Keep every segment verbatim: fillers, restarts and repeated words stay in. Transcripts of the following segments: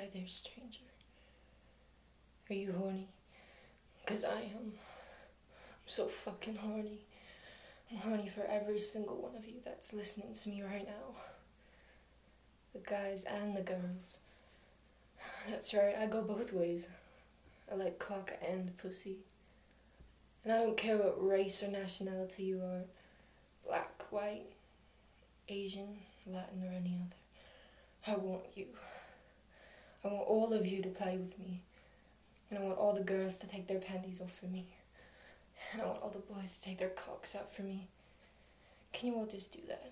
Hi there, stranger. Are you horny? 'Cause I am. I'm so fucking horny. I'm horny for every single one of you that's listening to me right now. The guys and the girls. That's right, I go both ways. I like cock and pussy. And I don't care what race or nationality you are. Black, white, Asian, Latin, or any other. I want you. I want all of you to play with me. And I want all the girls to take their panties off for me. And I want all the boys to take their cocks out for me. Can you all just do that?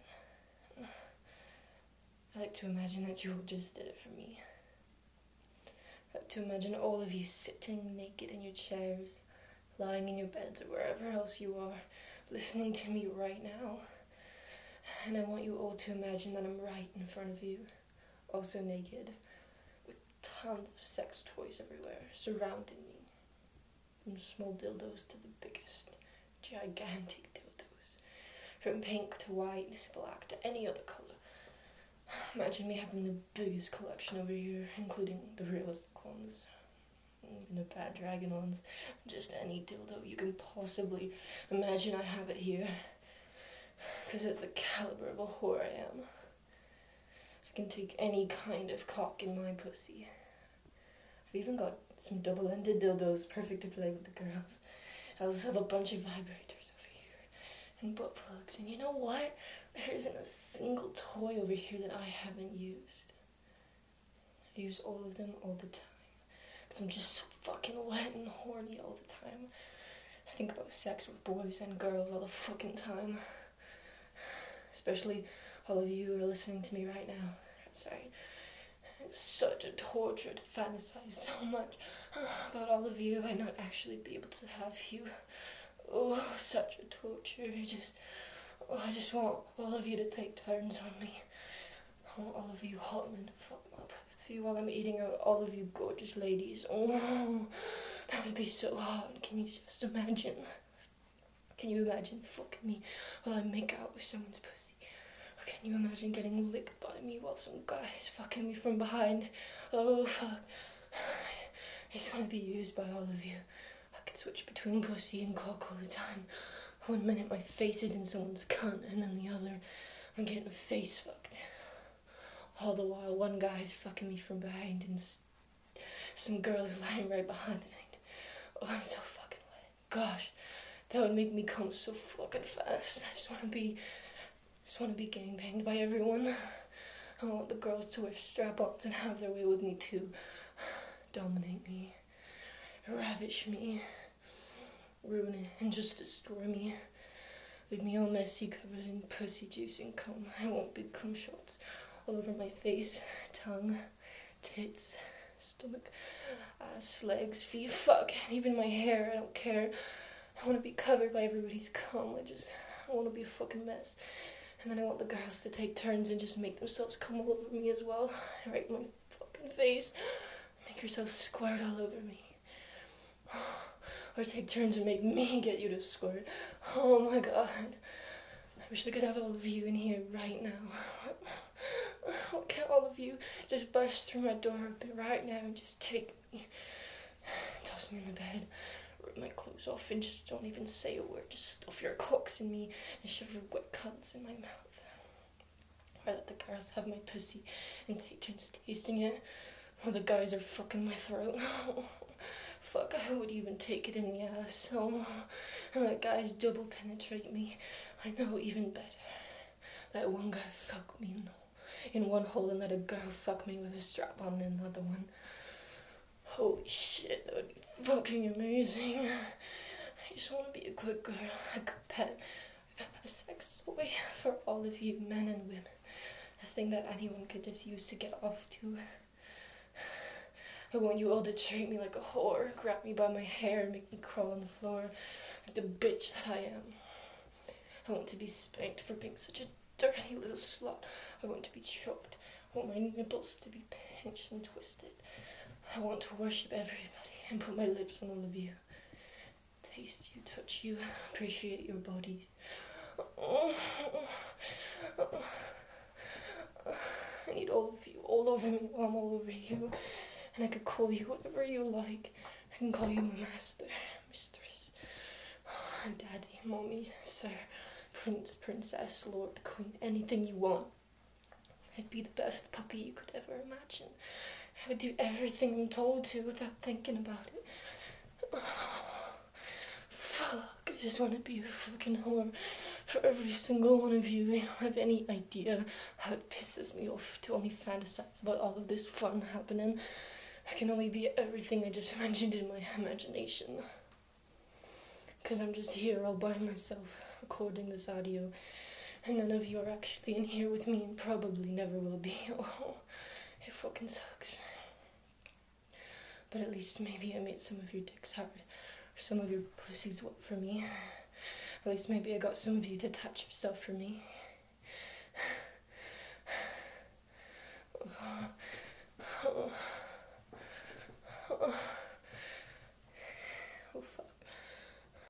I like to imagine that you all just did it for me. I like to imagine all of you sitting naked in your chairs, lying in your beds or wherever else you are, listening to me right now. And I want you all to imagine that I'm right in front of you, also naked, with tons of sex toys everywhere, surrounding me. From small dildos to the biggest, gigantic dildos. From pink to white, black to any other colour. Imagine me having the biggest collection over here, including the realistic ones. Even the bad dragon ones. Just any dildo you can possibly imagine, I have it here. Because it's the caliber of a whore I am. I can take any kind of cock in my pussy. I've even got some double-ended dildos, perfect to play with the girls. I also have a bunch of vibrators over here, and butt plugs, and you know what? There isn't a single toy over here that I haven't used. I use all of them all the time, because I'm just so fucking wet and horny all the time. I think about sex with boys and girls all the fucking time. Especially all of you who are listening to me right now. Sorry. It's such a torture to fantasize so much about all of you and not actually be able to have you. Oh, such a torture. Just, oh, I just want all of you to take turns on me. I want all of you hot men to fuck my pussy while I'm eating out all of you gorgeous ladies. Oh, that would be so hot. Can you just imagine? Can you imagine fucking me while I make out with someone's pussy? Can you imagine getting licked by me while some guy's fucking me from behind? Oh, fuck. I just want to be used by all of you. I can switch between pussy and cock all the time. One minute my face is in someone's cunt, and then the other I'm getting face fucked. All the while one guy's fucking me from behind and some girl's lying right behind me. Oh, I'm so fucking wet. Gosh, that would make me come so fucking fast. I just want to be... just want to be gangbanged by everyone. I want the girls to wear strap-ons and have their way with me too. Dominate me. Ravish me. Ruin it and just destroy me. Leave me all messy, covered in pussy juice and cum. I want big cum shots all over my face, tongue, tits, stomach, ass, legs, feet, fuck, even my hair, I don't care. I want to be covered by everybody's cum. I just, I want to be a fucking mess. And then I want the girls to take turns and just make themselves come all over me as well. Right in my fucking face. Make yourself squirt all over me. Or take turns and make me get you to squirt. Oh my god. I wish I could have all of you in here right now. Why can't all of you just burst through my door open right now and just take me? Toss me in the bed. Rip my clothes off and just don't even say a word. Just stuff your cocks in me and shove your wet cunts in my mouth. Or let the girls have my pussy and take turns tasting it while the guys are fucking my throat. Fuck, I would even take it in the ass. Oh, and let guys double penetrate me. I know even better. Let one guy fuck me in, in one hole and let a girl fuck me with a strap on in another one. Holy shit, that would be fucking amazing. I just want to be a good girl, a good pet, a sex toy for all of you men and women. A thing that anyone could just use to get off to. I want you all to treat me like a whore, grab me by my hair and make me crawl on the floor like the bitch that I am. I want to be spanked for being such a dirty little slut. I want to be choked. I want my nipples to be pinched and twisted. I want to worship everybody and put my lips on all of you. Taste you, touch you, appreciate your bodies. I need all of you all over me while I'm all over you. And I could call you whatever you like. I can call you my master, mistress, daddy, mommy, sir, prince, princess, lord, queen, anything you want. I'd be the best puppy you could ever imagine. I would do everything I'm told to without thinking about it. Fuck, I just want to be a fucking whore for every single one of you. They don't have any idea how it pisses me off to only fantasize about all of this fun happening. I can only be everything I just mentioned in my imagination. Because I'm just here all by myself, recording this audio, and none of you are actually in here with me and probably never will be. Oh, it fucking sucks. But at least maybe I made some of your dicks hard, or some of your pussies wet for me. At least maybe I got some of you to touch yourself for me.